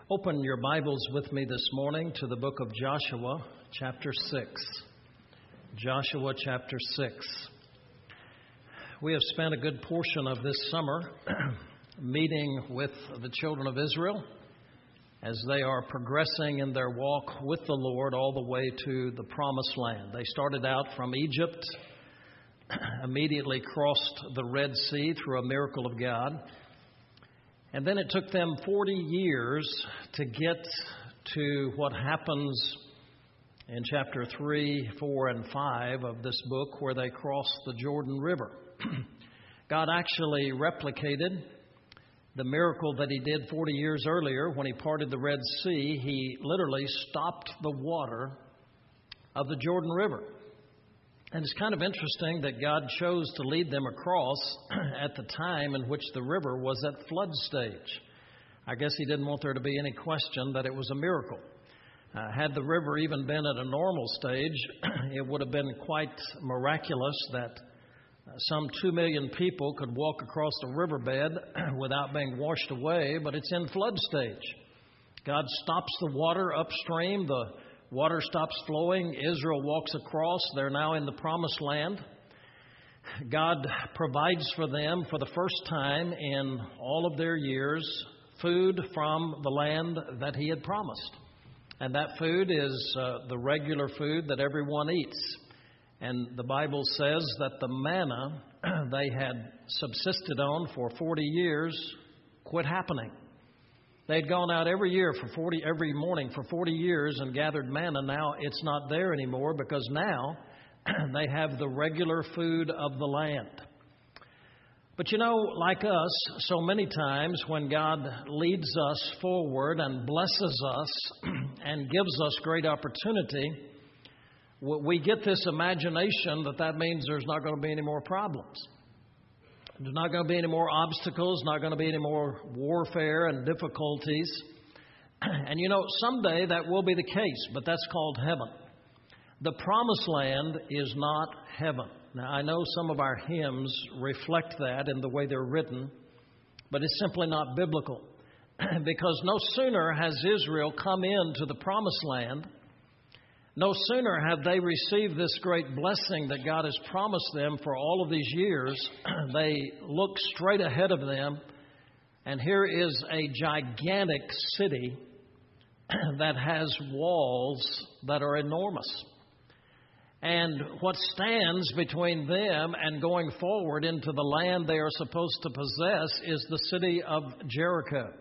Open your Bibles with me this morning to the book of Joshua, chapter 6. Joshua, chapter 6. We have spent a good portion of this summer meeting with the children of Israel as they are progressing in their walk with the Lord all the way to the Promised Land. They started out from Egypt, immediately crossed the Red Sea through a miracle of God. And then it took them 40 years to get to what happens in chapter 3, 4, and 5 of this book where they cross the Jordan River. God actually replicated the miracle that He did 40 years earlier when He parted the Red Sea. He literally stopped the water of the Jordan River. And it's kind of interesting that God chose to lead them across at the time in which the river was at flood stage. I guess He didn't want there to be any question that it was a miracle. Had the river even been at a normal stage, it would have been quite miraculous that some 2 million people could walk across the riverbed without being washed away, but it's in flood stage. God stops the water upstream, the water stops flowing. Israel walks across. They're now in the Promised Land. God provides for them for the first time in all of their years food from the land that He had promised. And that food is the regular food that everyone eats. And the Bible says that the manna they had subsisted on for 40 years quit happening. They'd gone out every morning for 40 years and gathered manna. Now it's not there anymore because now they have the regular food of the land. But you know, like us, so many times when God leads us forward and blesses us and gives us great opportunity, we get this imagination that means there's not going to be any more problems. There's not going to be any more obstacles, not going to be any more warfare and difficulties. And you know, someday that will be the case, but that's called heaven. The Promised Land is not heaven. Now, I know some of our hymns reflect that in the way they're written, but it's simply not biblical. Because no sooner has Israel come into the Promised Land, no sooner have they received this great blessing that God has promised them for all of these years, they look straight ahead of them, and here is a gigantic city that has walls that are enormous. And what stands between them and going forward into the land they are supposed to possess is the city of Jericho.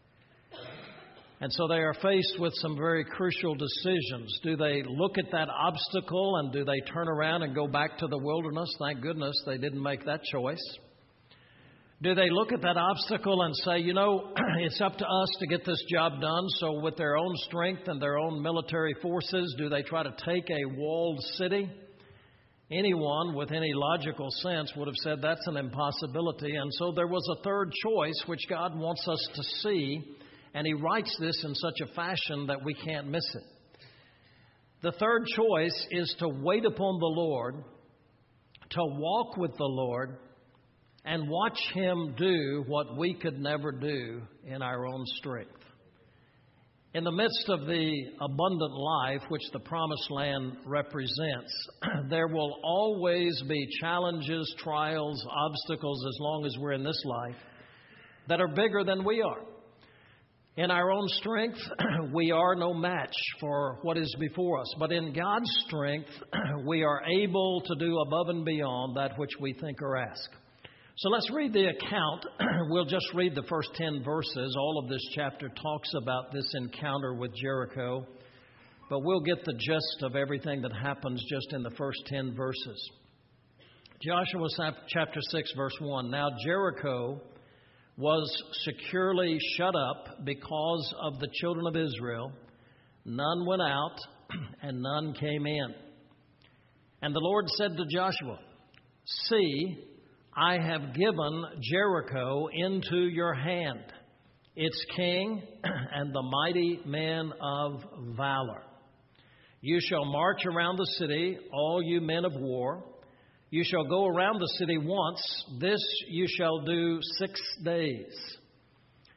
And so they are faced with some very crucial decisions. Do they look at that obstacle and do they turn around and go back to the wilderness? Thank goodness they didn't make that choice. Do they look at that obstacle and say, you know, it's up to us to get this job done? So with their own strength and their own military forces, do they try to take a walled city? Anyone with any logical sense would have said that's an impossibility. And so there was a third choice which God wants us to see. And He writes this in such a fashion that we can't miss it. The third choice is to wait upon the Lord, to walk with the Lord, and watch Him do what we could never do in our own strength. In the midst of the abundant life which the Promised Land represents, there will always be challenges, trials, obstacles as long as we're in this life that are bigger than we are. In our own strength, we are no match for what is before us. But in God's strength, we are able to do above and beyond that which we think or ask. So let's read the account. We'll just read the first 10 verses. All of this chapter talks about this encounter with Jericho. But we'll get the gist of everything that happens just in the first 10 verses. Joshua chapter 6, verse 1. Now Jericho was securely shut up because of the children of Israel. None went out, and none came in. And the Lord said to Joshua, See, I have given Jericho into your hand, its king and the mighty men of valor. You shall march around the city, all you men of war. You shall go around the city once. This you shall do 6 days.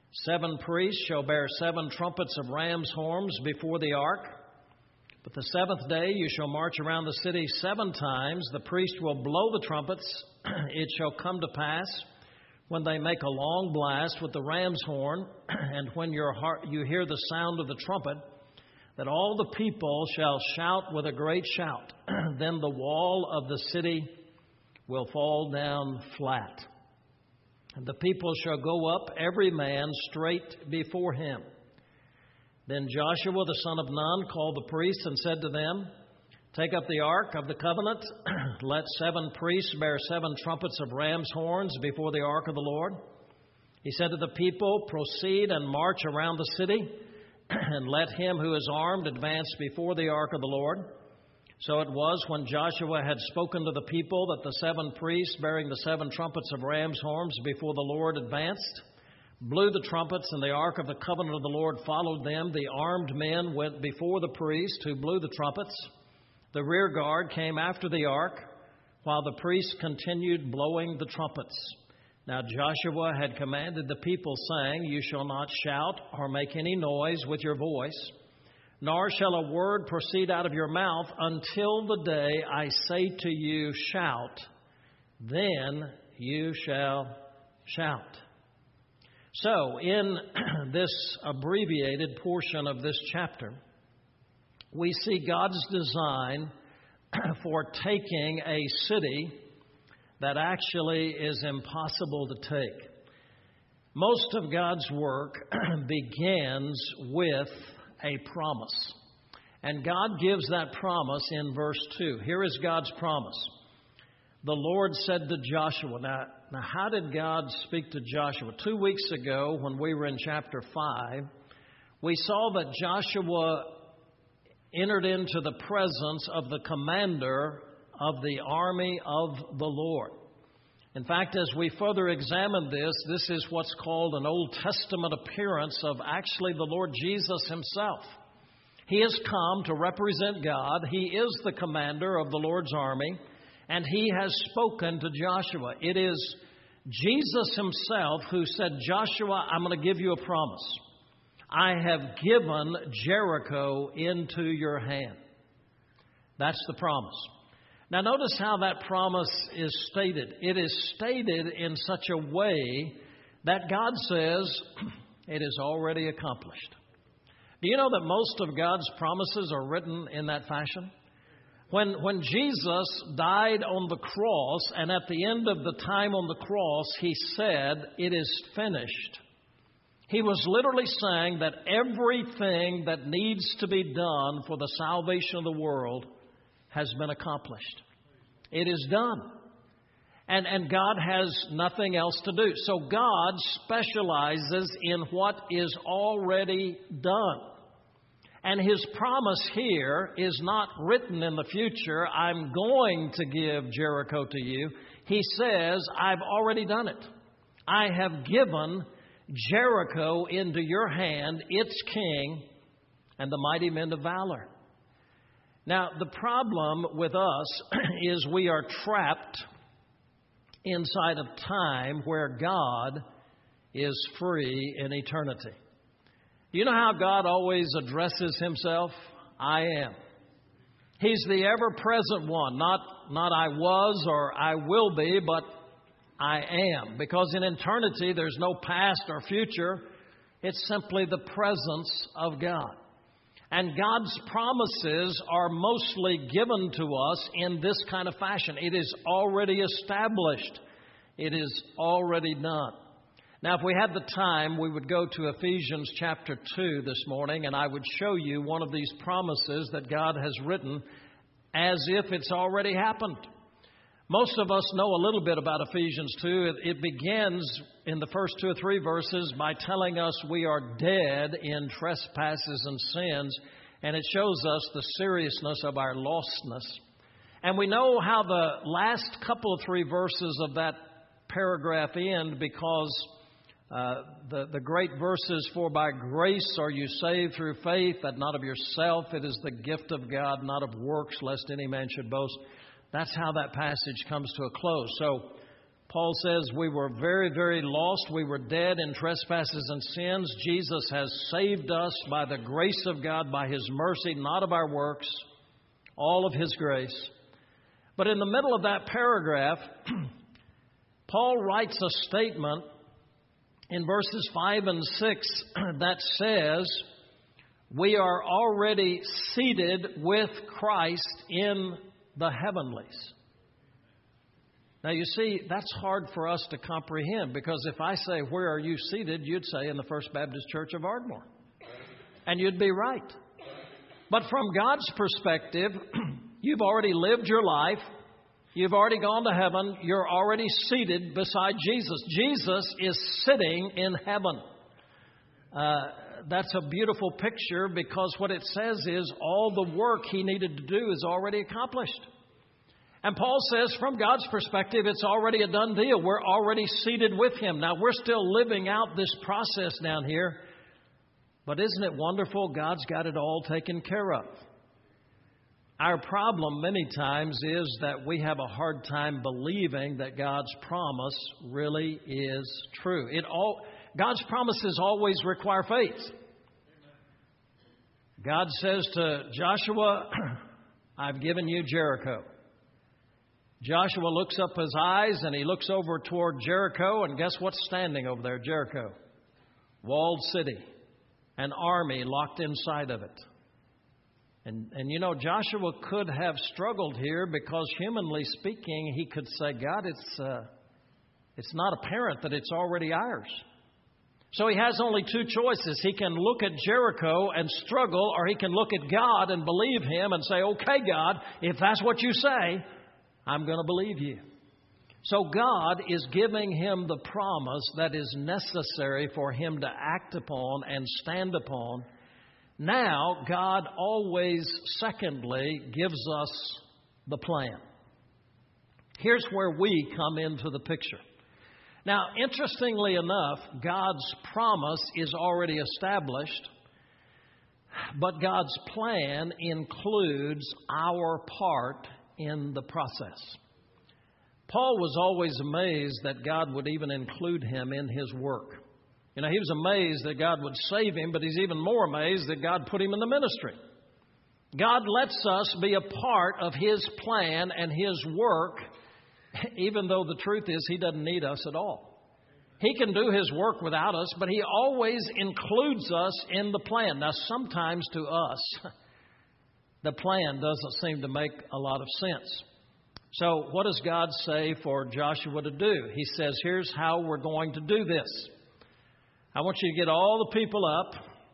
7 priests shall bear 7 trumpets of ram's horns before the ark. But the 7th day you shall march around the city 7 times. The priest will blow the trumpets. It shall come to pass, when they make a long blast with the ram's horn, and when you hear the sound of the trumpet, that all the people shall shout with a great shout. Then the wall of the city will fall down flat. And the people shall go up, every man straight before him. Then Joshua the son of Nun called the priests and said to them, Take up the ark of the covenant. Let 7 priests bear 7 trumpets of ram's horns before the ark of the Lord. He said to the people, Proceed and march around the city, and let him who is armed advance before the ark of the Lord. So it was, when Joshua had spoken to the people, that the 7 priests bearing the 7 trumpets of ram's horns before the Lord advanced, blew the trumpets, and the ark of the covenant of the Lord followed them. The armed men went before the priests who blew the trumpets. The rear guard came after the ark, while the priests continued blowing the trumpets. Now Joshua had commanded the people, saying, You shall not shout or make any noise with your voice, nor shall a word proceed out of your mouth until the day I say to you, Shout, then you shall shout. So, in this abbreviated portion of this chapter, we see God's design for taking a city that actually is impossible to take. Most of God's work begins with a promise. And God gives that promise in verse 2. Here is God's promise. The Lord said to Joshua. Now, how did God speak to Joshua? 2 weeks ago, when we were in chapter 5, we saw that Joshua entered into the presence of the commander of the army of the Lord. In fact, as we further examine this is what's called an Old Testament appearance of actually the Lord Jesus himself. He has come to represent God. He is the commander of the Lord's army, and he has spoken to Joshua. It is Jesus himself who said, Joshua, I'm going to give you a promise. I have given Jericho into your hand. That's the promise. Now notice how that promise is stated. It is stated in such a way that God says it is already accomplished. Do you know that most of God's promises are written in that fashion? When Jesus died on the cross, and at the end of the time on the cross, he said, it is finished. He was literally saying that everything that needs to be done for the salvation of the world has been accomplished. It is done. And God has nothing else to do. So God specializes in what is already done. And his promise here is not written in the future, I'm going to give Jericho to you. He says, I've already done it. I have given Jericho into your hand, its king, and the mighty men of valor. Now, the problem with us is we are trapped inside of time where God is free in eternity. You know how God always addresses himself? I am. He's the ever-present one, not I was or I will be, but I am. Because in eternity, there's no past or future. It's simply the presence of God. And God's promises are mostly given to us in this kind of fashion. It is already established. It is already done. Now, if we had the time, we would go to Ephesians chapter 2 this morning, and I would show you one of these promises that God has written as if it's already happened. Most of us know a little bit about Ephesians 2. It begins in the first 2 or 3 verses by telling us we are dead in trespasses and sins, and it shows us the seriousness of our lostness. And we know how the last couple of 3 verses of that paragraph end, because the great verses, for by grace are you saved through faith, that not of yourself, it is the gift of God, not of works, lest any man should boast. That's how that passage comes to a close. So Paul says we were very, very lost. We were dead in trespasses and sins. Jesus has saved us by the grace of God, by His mercy, not of our works, all of His grace. But in the middle of that paragraph, Paul writes a statement in verses 5 and 6 that says, we are already seated with Christ in the heavenlies. Now, you see, that's hard for us to comprehend, because if I say, where are you seated? You'd say, in the First Baptist Church of Ardmore. And you'd be right. But from God's perspective, you've already lived your life. You've already gone to heaven. You're already seated beside Jesus. Jesus is sitting in heaven. That's a beautiful picture, because what it says is all the work He needed to do is already accomplished. And Paul says, from God's perspective, it's already a done deal. We're already seated with Him. Now, we're still living out this process down here. But isn't it wonderful? God's got it all taken care of. Our problem many times is that we have a hard time believing that God's promise really is true. God's promises always require faith. God says to Joshua, I've given you Jericho. Joshua looks up his eyes and he looks over toward Jericho, and guess what's standing over there? Jericho. Walled city. An army locked inside of it. And you know, Joshua could have struggled here, because humanly speaking, he could say, God, it's not apparent that it's already ours. So he has only two choices. He can look at Jericho and struggle, or he can look at God and believe Him and say, okay, God, if that's what you say, I'm going to believe you. So God is giving him the promise that is necessary for him to act upon and stand upon. Now, God always, secondly, gives us the plan. Here's where we come into the picture. Now, interestingly enough, God's promise is already established, but God's plan includes our part in the process. Paul was always amazed that God would even include him in his work. You know, he was amazed that God would save him, but he's even more amazed that God put him in the ministry. God lets us be a part of His plan and His work, even though the truth is He doesn't need us at all. He can do His work without us, but He always includes us in the plan. Now, sometimes to us, the plan doesn't seem to make a lot of sense. So what does God say for Joshua to do? He says, here's how we're going to do this. I want you to get all the people up.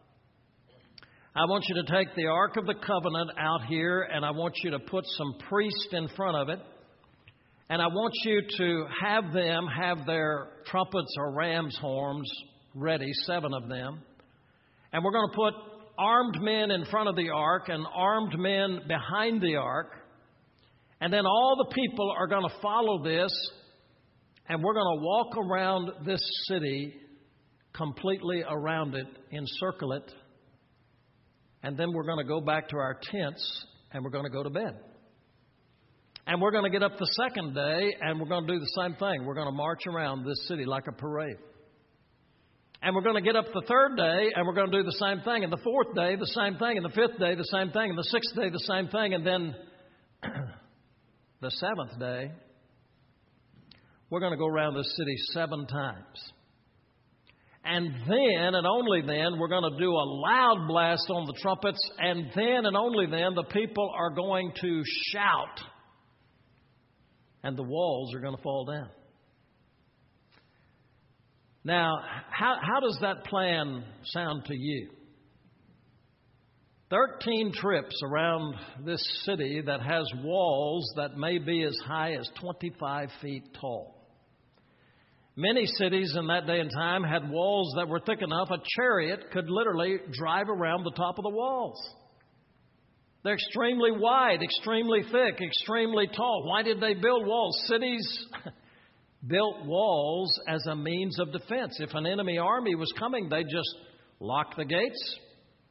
I want you to take the Ark of the Covenant out here, and I want you to put some priests in front of it. And I want you to have them have their trumpets or ram's horns ready, 7 of them. And we're going to put armed men in front of the ark and armed men behind the ark. And then all the people are going to follow this, and we're going to walk around this city, completely around it, encircle it. And then we're going to go back to our tents, and we're going to go to bed. And we're going to get up the second day, and we're going to do the same thing. We're going to march around this city like a parade. And we're going to get up the third day, and we're going to do the same thing. And the fourth day, the same thing. And the fifth day, the same thing. And the sixth day, the same thing. And then the seventh day, we're going to go around this city 7 times. And then, and only then, we're going to do a loud blast on the trumpets. And then, and only then, the people are going to shout. And the walls are going to fall down. Now, how does that plan sound to you? 13 trips around this city that has walls that may be as high as 25 feet tall. Many cities in that day and time had walls that were thick enough a chariot could literally drive around the top of the walls. They're extremely wide, extremely thick, extremely tall. Why did they build walls? Cities built walls as a means of defense. If an enemy army was coming, they just locked the gates,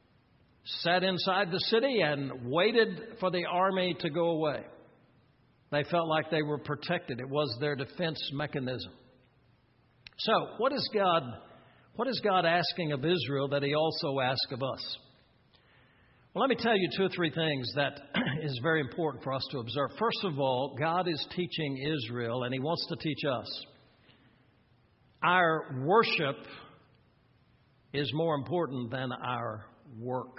sat inside the city, and waited for the army to go away. They felt like they were protected. It was their defense mechanism. So, what is God asking of Israel that He also asks of us? Well, let me tell you 2 or 3 things that is very important for us to observe. First of all, God is teaching Israel, and He wants to teach us. Our worship is more important than our work.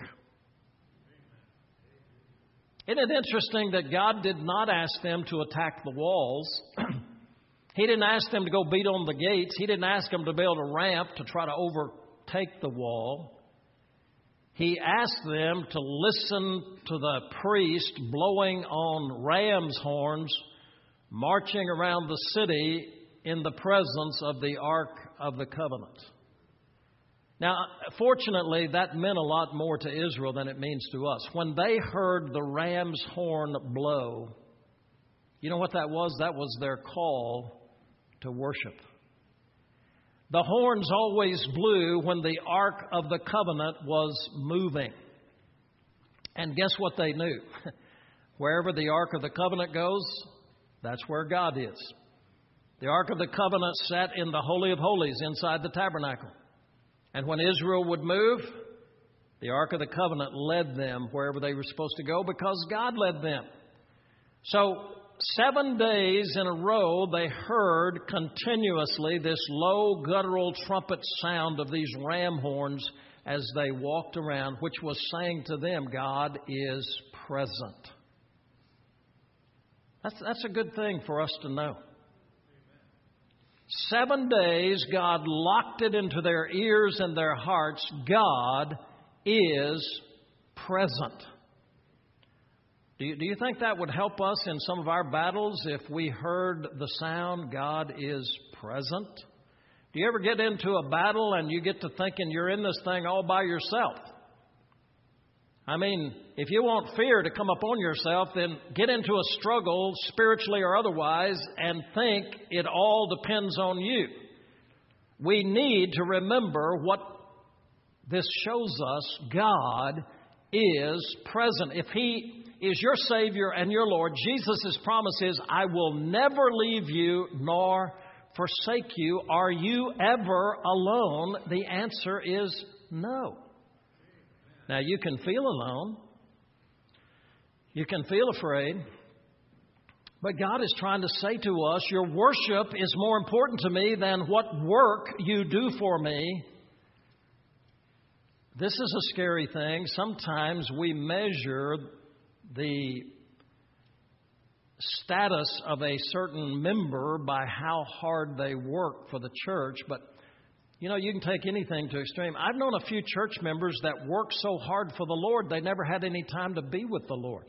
Isn't it interesting that God did not ask them to attack the walls? He didn't ask them to go beat on the gates. He didn't ask them to build a ramp to try to overtake the wall. He asked them to listen to the priest blowing on ram's horns, marching around the city in the presence of the Ark of the Covenant. Now, fortunately, that meant a lot more to Israel than it means to us. When they heard the ram's horn blow, you know what that was? That was their call to worship. The horns always blew when the Ark of the Covenant was moving. And guess what they knew? Wherever the Ark of the Covenant goes, that's where God is. The Ark of the Covenant sat in the Holy of Holies inside the tabernacle. And when Israel would move, the Ark of the Covenant led them wherever they were supposed to go because God led them. So 7 days in a row, they heard continuously this low guttural trumpet sound of these ram horns as they walked around, which was saying to them, God is present. That's a good thing for us to know. 7 days, God locked it into their ears and their hearts. God is present. Do you think that would help us in some of our battles if we heard the sound, God is present? Do you ever get into a battle and you get to thinking you're in this thing all by yourself? I mean, if you want fear to come upon yourself, then get into a struggle, spiritually or otherwise, and think it all depends on you. We need to remember what this shows us. God is present. If He is your Savior and your Lord, Jesus' promise is, I will never leave you nor forsake you. Are you ever alone? The answer is no. Now, you can feel alone. You can feel afraid. But God is trying to say to us, your worship is more important to me than what work you do for me. This is a scary thing. Sometimes we measure the status of a certain member by how hard they work for the church, but you know, you can take anything to extreme. I've known a few church members that worked so hard for the Lord, they never had any time to be with the Lord.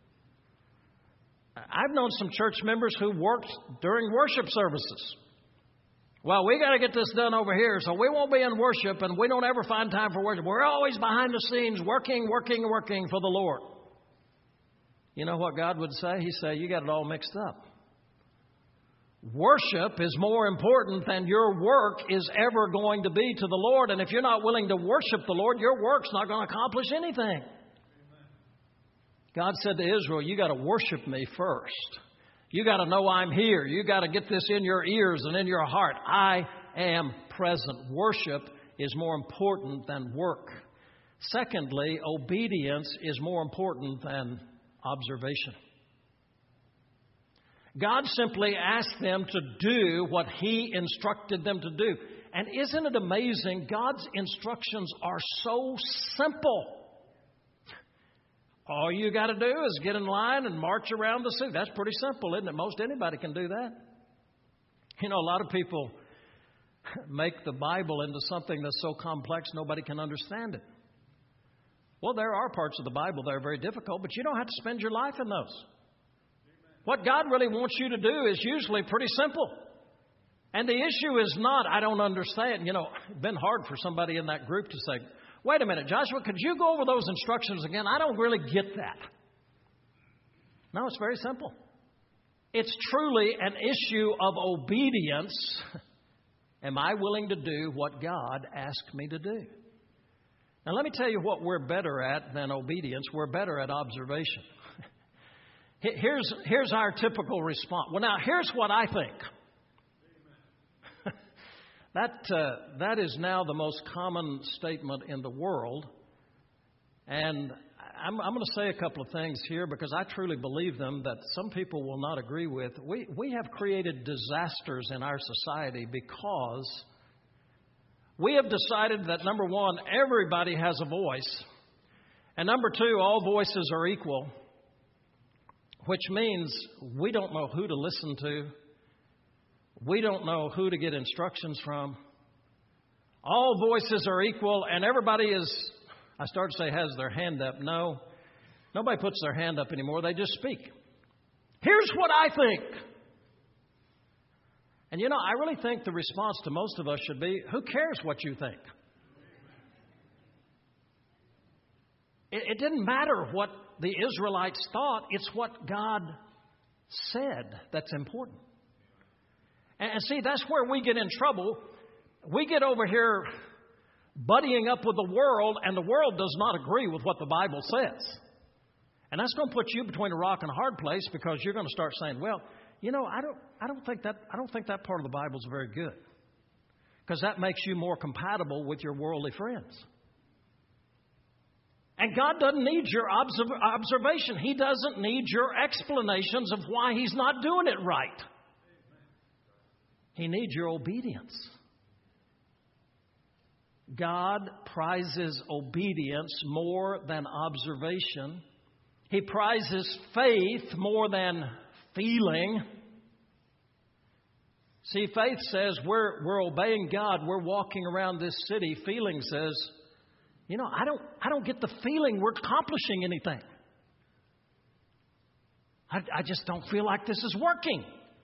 I've known some church members who worked during worship services. Well, we got to get this done over here, so we won't be in worship, and we don't ever find time for worship. We're always behind the scenes working for the Lord. You know what God would say? He'd say, you got it all mixed up. Worship is more important than your work is ever going to be to the Lord. And if you're not willing to worship the Lord, your work's not going to accomplish anything. Amen. God said to Israel, you got to worship me first. You got to know I'm here. You got to get this in your ears and in your heart. I am present. Worship is more important than work. Secondly, obedience is more important than observation. God simply asked them to do what He instructed them to do. And isn't it amazing? God's instructions are so simple. All you got to do is get in line and march around the city. That's pretty simple, isn't it? Most anybody can do that. You know, a lot of people make the Bible into something that's so complex nobody can understand it. Well, there are parts of the Bible that are very difficult, but you don't have to spend your life in those. What God really wants you to do is usually pretty simple. And the issue is not, I don't understand. You know, it's been hard for somebody in that group to say, wait a minute, Joshua, could you go over those instructions again? I don't really get that. No, it's very simple. It's truly an issue of obedience. Am I willing to do what God asked me to do? Now, let me tell you what we're better at than obedience. We're better at observation. Here's our typical response. Well, now, here's what I think. That is now the most common statement in the world. And I'm going to say a couple of things here because I truly believe them that some people will not agree with. We have created disasters in our society because we have decided that, number one, everybody has a voice. And number two, all voices are equal, which means we don't know who to listen to. We don't know who to get instructions from. All voices are equal, and everybody is, I start to say, has their hand up. No, nobody puts their hand up anymore. They just speak. Here's what I think. And you know, I really think the response to most of us should be, who cares what you think? It didn't matter what the Israelites thought. It's what God said that's important. And see, that's where we get in trouble. We get over here buddying up with the world, and the world does not agree with what the Bible says. And that's going to put you between a rock and a hard place because you're going to start saying, well, you know, I don't think that part of the Bible is very good. Because that makes you more compatible with your worldly friends. And God doesn't need your observation. He doesn't need your explanations of why He's not doing it right. He needs your obedience. God prizes obedience more than observation. He prizes faith more than feeling. See, faith says we're obeying God. We're walking around this city. Feeling says, you know, I don't get the feeling we're accomplishing anything. I just don't feel like this is working.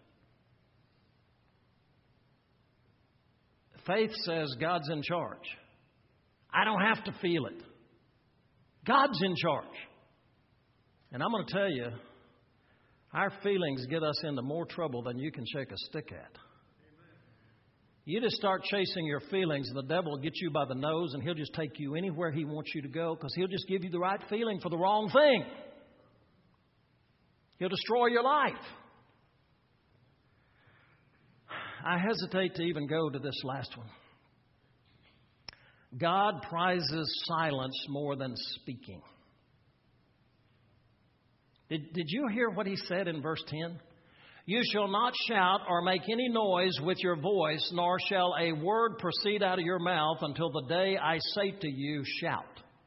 Faith says God's in charge. I don't have to feel it. God's in charge. And I'm going to tell you, our feelings get us into more trouble than you can shake a stick at. You just start chasing your feelings, and the devil will get you by the nose, and he'll just take you anywhere he wants you to go because he'll just give you the right feeling for the wrong thing. He'll destroy your life. I hesitate to even go to this last one. God prizes silence more than speaking. Did you hear what He said in verse 10? You shall not shout or make any noise with your voice, nor shall a word proceed out of your mouth until the day I say to you, shout.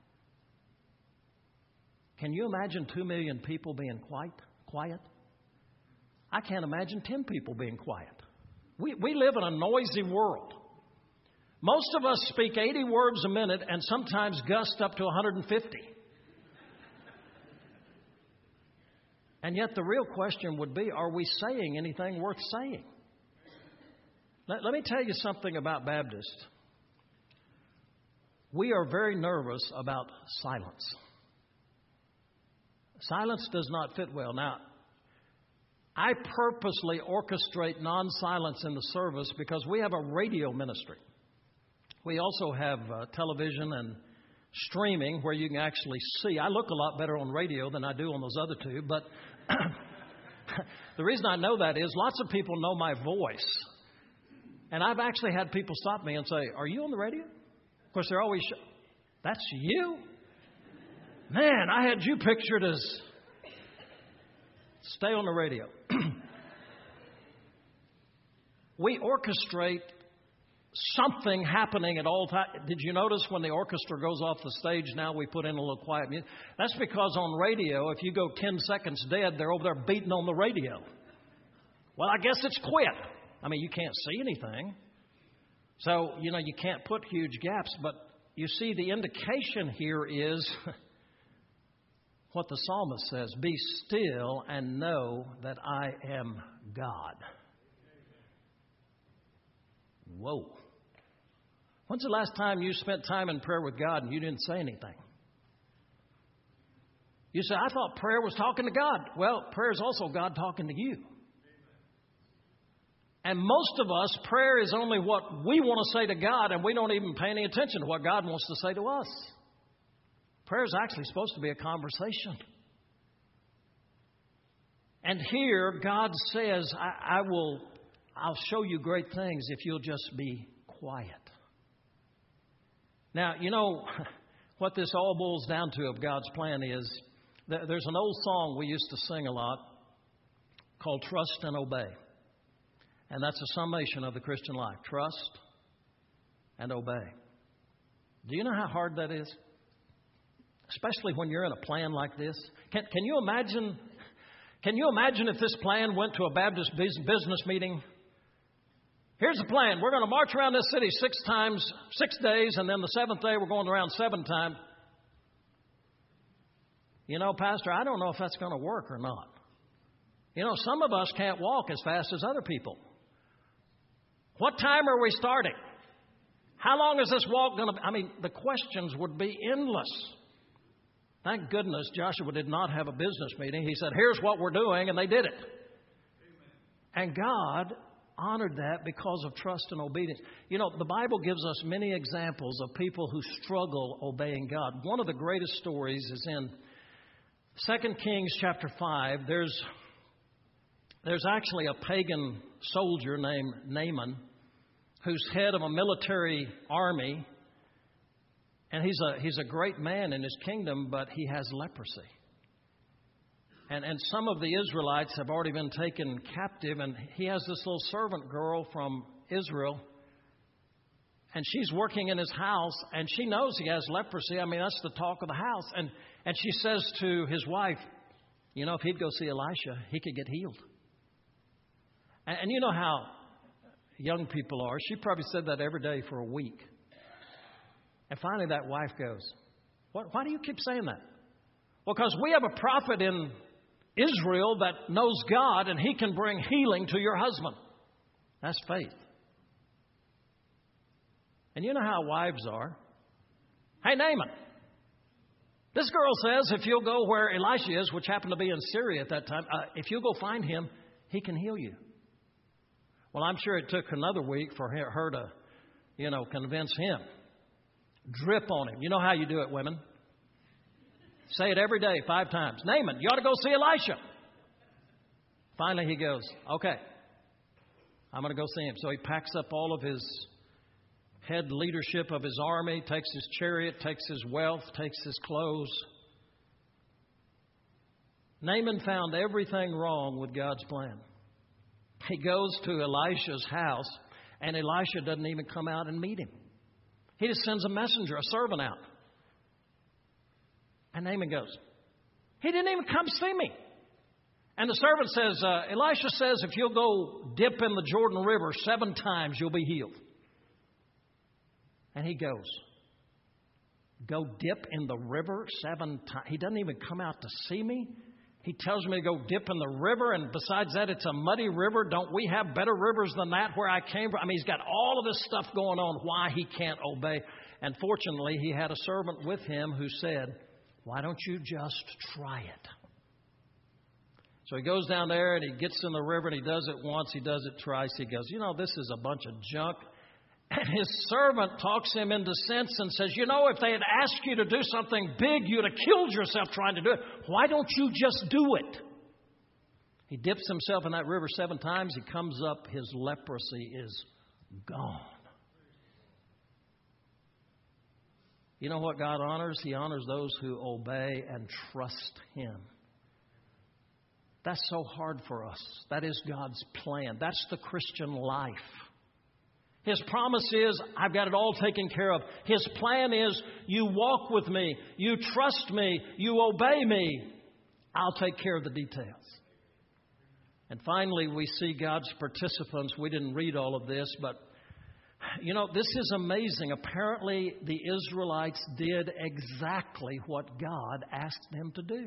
Can you imagine 2 million people being quiet? I can't imagine 10 people being quiet. We live in a noisy world. Most of us speak 80 words a minute and sometimes gust up to 150. And yet the real question would be, are we saying anything worth saying? Let me tell you something about Baptists. We are very nervous about silence. Silence does not fit well. Now, I purposely orchestrate non-silence in the service because we have a radio ministry. We also have television and streaming where you can actually see. I look a lot better on radio than I do on those other two, but the reason I know that is lots of people know my voice. And I've actually had people stop me and say, are you on the radio? Of course, they're always, that's you? Man, I had you pictured as, stay on the radio. We orchestrate something happening at all times. Did you notice when the orchestra goes off the stage now we put in a little quiet music? That's because on radio, if you go 10 seconds dead, they're over there beating on the radio. Well, I guess it's quit. I mean, you can't see anything. So, you know, you can't put huge gaps. But you see, the indication here is what the psalmist says, be still and know that I am God. Whoa. When's the last time you spent time in prayer with God and you didn't say anything? You say, I thought prayer was talking to God. Well, prayer is also God talking to you. And most of us, prayer is only what we want to say to God, and we don't even pay any attention to what God wants to say to us. Prayer is actually supposed to be a conversation. And here God says, I'll show you great things if you'll just be quiet. Now, you know what this all boils down to of God's plan is, there's an old song we used to sing a lot called Trust and Obey. And that's a summation of the Christian life. Trust and obey. Do you know how hard that is? Especially when you're in a plan like this. Can you imagine? Can you imagine if this plan went to a Baptist business meeting? Here's the plan. We're going to march around this city 6 days, and then the seventh day we're going around 7 times. You know, Pastor, I don't know if that's going to work or not. You know, some of us can't walk as fast as other people. What time are we starting? How long is this walk going to be? I mean, the questions would be endless. Thank goodness Joshua did not have a business meeting. He said, here's what we're doing, and they did it. Amen. And God honored that because of trust and obedience. You know, the Bible gives us many examples of people who struggle obeying God. One of the greatest stories is in 2 Kings chapter 5. There's actually a pagan soldier named Naaman who's head of a military army. And he's a great man in his kingdom, but he has leprosy. And some of the Israelites have already been taken captive, and he has this little servant girl from Israel, and she's working in his house, and she knows he has leprosy. I mean, that's the talk of the house. And she says to his wife, you know, if he'd go see Elisha, he could get healed. And you know how young people are. She probably said that every day for a week. And finally that wife goes, why do you keep saying that? Well, because we have a prophet in Israel that knows God, and he can bring healing to your husband. That's faith. And you know how wives are. Hey, Naaman, this girl says if you'll go where Elisha is, which happened to be in Syria at that time, if you'll go find him, he can heal you. Well, I'm sure it took another week for her to, convince him. Drip on him. You know how you do it, women. Say it every day, 5 times. Naaman, you ought to go see Elisha. Finally, he goes, okay, I'm going to go see him. So he packs up all of his head leadership of his army, takes his chariot, takes his wealth, takes his clothes. Naaman found everything wrong with God's plan. He goes to Elisha's house, and Elisha doesn't even come out and meet him. He just sends a messenger, a servant out. And Naaman goes, he didn't even come see me. And the servant says, Elisha says, if you'll go dip in the Jordan River 7 times, you'll be healed. And he goes, go dip in the river 7 times. He doesn't even come out to see me. He tells me to go dip in the river, and besides that, it's a muddy river. Don't we have better rivers than that where I came from? I mean, he's got all of this stuff going on, why he can't obey. And fortunately, he had a servant with him who said, why don't you just try it? So he goes down there, and he gets in the river, and he does it once, he does it twice. He goes, this is a bunch of junk. And his servant talks him into sense and says, if they had asked you to do something big, you'd have killed yourself trying to do it. Why don't you just do it? He dips himself in that river 7 times. He comes up. His leprosy is gone. You know what God honors? He honors those who obey and trust Him. That's so hard for us. That is God's plan. That's the Christian life. His promise is, I've got it all taken care of. His plan is, you walk with me, you trust me, you obey me. I'll take care of the details. And finally, we see God's participants. We didn't read all of this, but, this is amazing. Apparently, the Israelites did exactly what God asked them to do.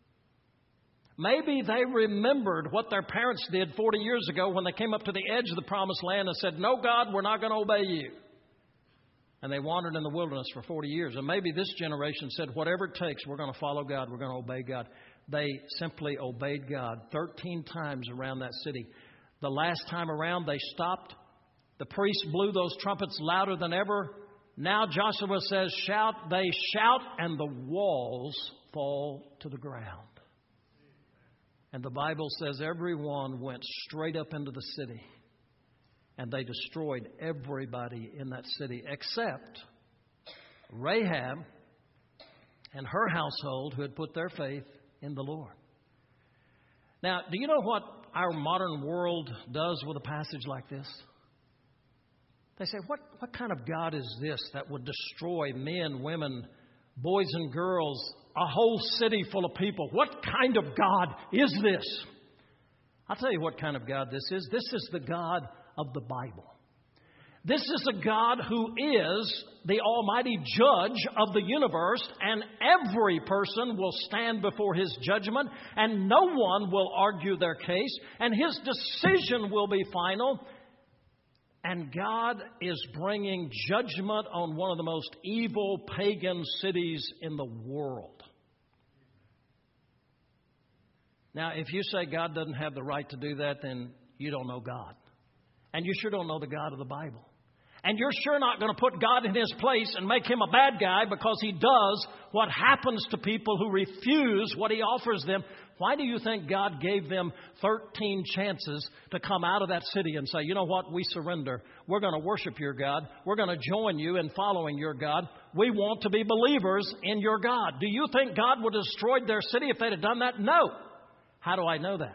Maybe they remembered what their parents did 40 years ago when they came up to the edge of the promised land and said, no, God, we're not going to obey you. And they wandered in the wilderness for 40 years. And maybe this generation said, whatever it takes, we're going to follow God. We're going to obey God. They simply obeyed God 13 times around that city. The last time around, they stopped. The priests blew those trumpets louder than ever. Now Joshua says, shout. They shout, and the walls fall to the ground. And the Bible says everyone went straight up into the city. And they destroyed everybody in that city except Rahab and her household who had put their faith in the Lord. Now, do you know what our modern world does with a passage like this? They say, what kind of God is this that would destroy men, women, boys and girls, a whole city full of people? What kind of God is this? I'll tell you what kind of God this is. This is the God of the Bible. This is a God who is the almighty judge of the universe, and every person will stand before His judgment, and no one will argue their case, and His decision will be final. And God is bringing judgment on one of the most evil pagan cities in the world. Now, if you say God doesn't have the right to do that, then you don't know God. And you sure don't know the God of the Bible. And you're sure not going to put God in His place and make Him a bad guy because He does what happens to people who refuse what He offers them. Why do you think God gave them 13 chances to come out of that city and say, you know what, we surrender. We're going to worship your God. We're going to join you in following your God. We want to be believers in your God. Do you think God would have destroyed their city if they'd have done that? No. How do I know that?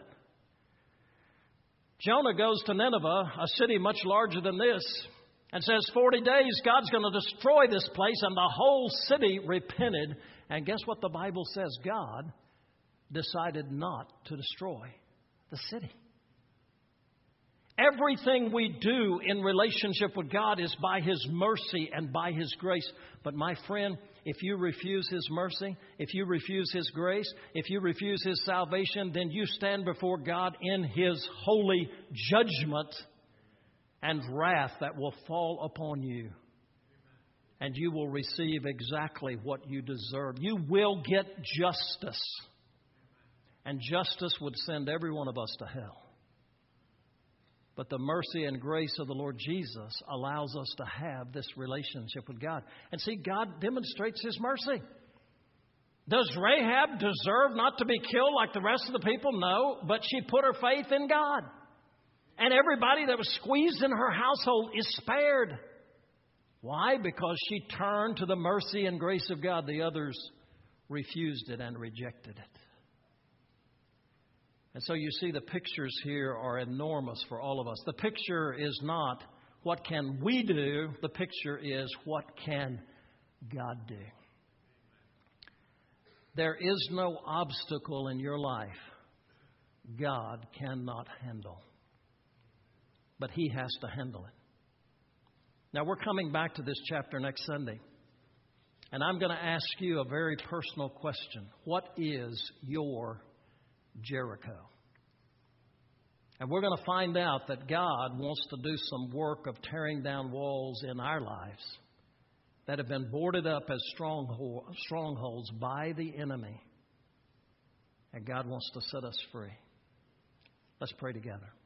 Jonah goes to Nineveh, a city much larger than this, and says 40 days God's going to destroy this place, and the whole city repented. And guess what the Bible says? God decided not to destroy the city. Everything we do in relationship with God is by His mercy and by His grace. But my friend, if you refuse His mercy, if you refuse His grace, if you refuse His salvation, then you stand before God in His holy judgment and wrath that will fall upon you. And you will receive exactly what you deserve. You will get justice. And justice would send every one of us to hell. But the mercy and grace of the Lord Jesus allows us to have this relationship with God. And see, God demonstrates His mercy. Does Rahab deserve not to be killed like the rest of the people? No, but she put her faith in God. And everybody that was squeezed in her household is spared. Why? Because she turned to the mercy and grace of God. The others refused it and rejected it. And so you see the pictures here are enormous for all of us. The picture is not what can we do. The picture is what can God do. There is no obstacle in your life God cannot handle. But He has to handle it. Now we're coming back to this chapter next Sunday. And I'm going to ask you a very personal question. What is your Jericho? And we're going to find out that God wants to do some work of tearing down walls in our lives that have been boarded up as strongholds by the enemy. And God wants to set us free. Let's pray together.